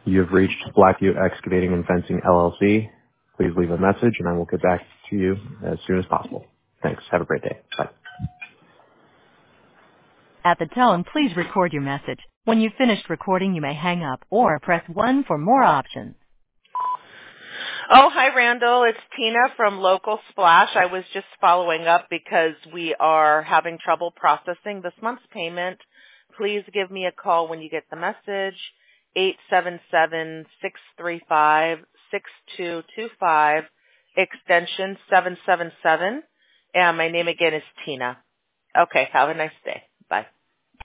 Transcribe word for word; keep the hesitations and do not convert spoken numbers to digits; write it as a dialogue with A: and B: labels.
A: You have reached Blackview Excavating and Fencing L L C. Please leave a message and I will get back to you as soon as possible. Thanks. Have a great day. Bye.
B: At the tone, please record your message. When you've finished recording, you may hang up or press one for more options.
C: Oh, hi, Randall. It's Tina from Local Splash. I was just following up because we are having trouble processing this month's payment. Please give me a call when you get the message, eight seven seven, six three five, six two two five, extension seven seven seven. And my name again is Tina. Okay, have a nice day.